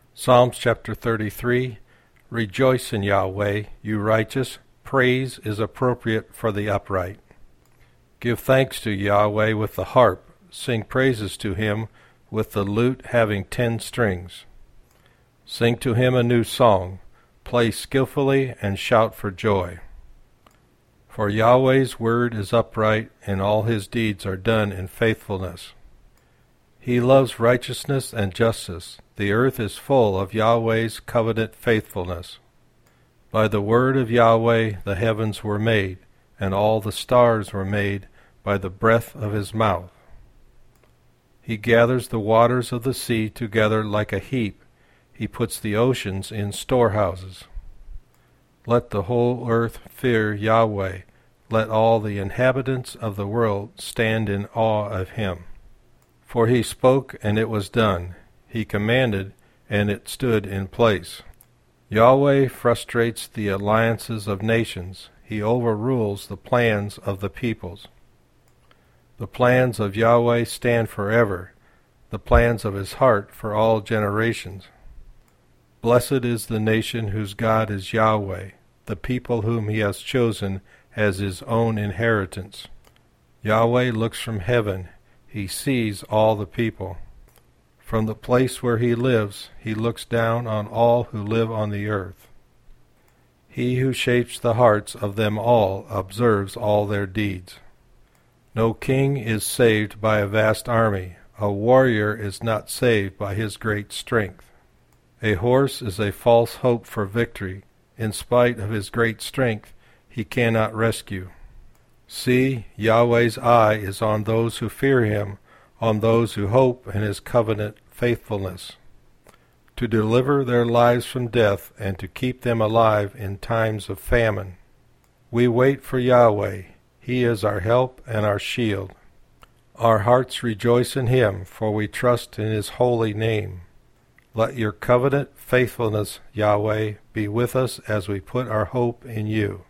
Psalms chapter 33. Rejoice in Yahweh, you righteous. Praise is appropriate for the upright. Give thanks to Yahweh with the harp. Sing praises to him with the lute having 10 strings. Sing to him a new song. Play skillfully and shout for joy. For Yahweh's word is upright, and all his deeds are done in faithfulness. He loves righteousness and justice. The earth is full of Yahweh's covenant faithfulness. By the word of Yahweh the heavens were made, and all the stars were made by the breath of his mouth. He gathers the waters of the sea together like a heap. He puts the oceans in storehouses. Let the whole earth fear Yahweh. Let all the inhabitants of the world stand in awe of him. For he spoke, and it was done. He commanded, and it stood in place. Yahweh frustrates the alliances of nations. He overrules the plans of the peoples. The plans of Yahweh stand forever, the plans of his heart for all generations. Blessed is the nation whose God is Yahweh, the people whom he has chosen as his own inheritance. Yahweh looks from heaven. He sees all the people. From the place where he lives, he looks down on all who live on the earth. He who shapes the hearts of them all observes all their deeds. No king is saved by a vast army. A warrior is not saved by his great strength. A horse is a false hope for victory. In spite of his great strength, he cannot rescue. See, Yahweh's eye is on those who fear him, on those who hope in his covenant faithfulness, to deliver their lives from death and to keep them alive in times of famine. We wait for Yahweh. He is our help and our shield. Our hearts rejoice in him, for we trust in his holy name. Let your covenant faithfulness, Yahweh, be with us as we put our hope in you.